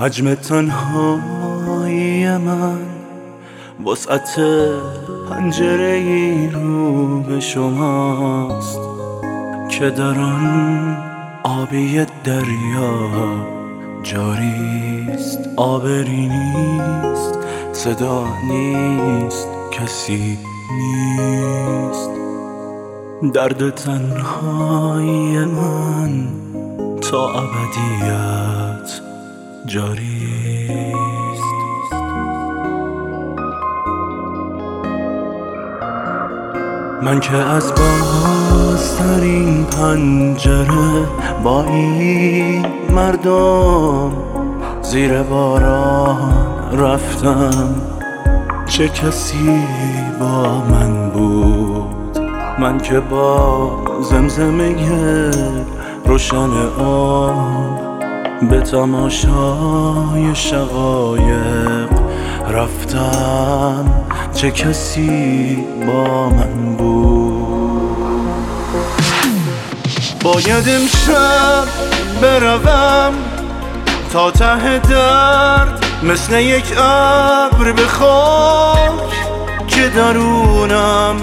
حجم تنهایی من وسعت پنجره ای رو به شماست که در آن آبی دریا جاریست. آبری نیست، صدا نیست، کسی نیست. درد تنهایی من تا ابدیت جاریست. من که از بازترین پنجره با این مردم زیر باران رفتم، چه کسی با من بود؟ من که با زمزمه روشن آب به تماشای شقایق رفتم، چه کسی با من بود؟ باید امشب بروم تا ته درد مثل یک ابر به خاک که درونم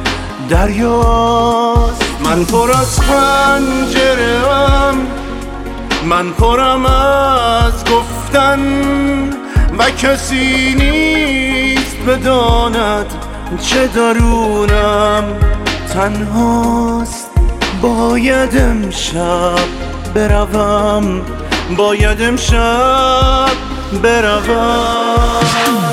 دریاست. من پر از پنجره‌ام، من پرم از گفتن و کسی نیست بداند چه درونم تنهاست. باید امشب بروم، باید امشب بروم.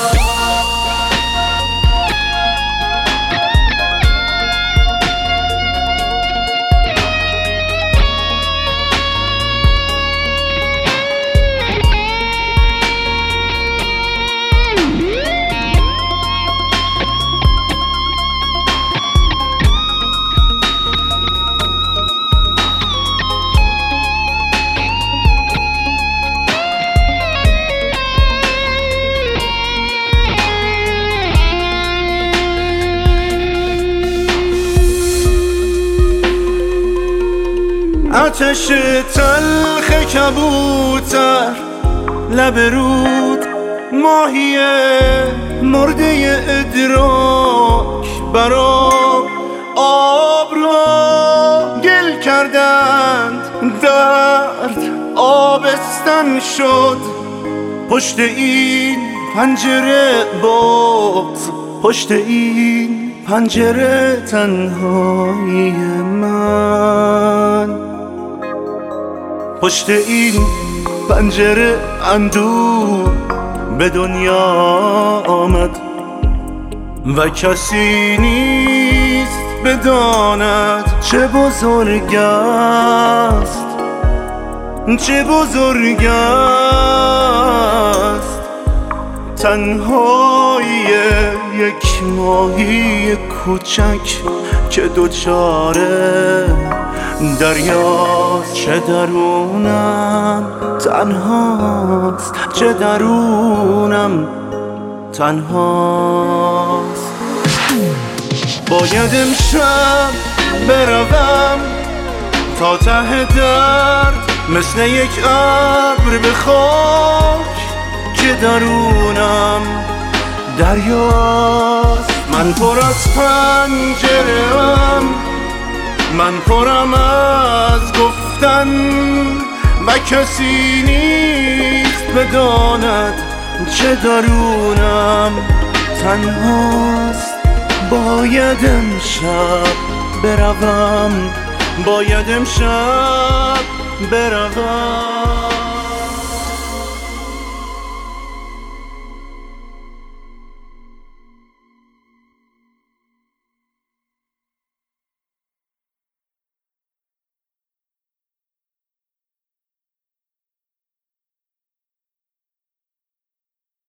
آتش تلخ کبوتر، لب رود ماهی مرده ادراک برام آب را گل کردند. درد آبستن شد پشت این پنجره باز، پشت این پنجره تنهایی من، پشت این پنجره اندوه به دنیا آمد و کسی نیست بداند چه بزرگ است، چه بزرگ است تنهایی یک ماهی کوچک که دوچاره دریاست. چه درونم تنهاست، چه درونم تنهاست. باید امشب بروم تا ته درد مثل یک ابر به خاک که درونم دریاست. من پر از پنجره‌ام، من پرم از گفتن و کسی نیست بداند چه درونم تنهاست. باید امشب بروم، باید امشب بروم.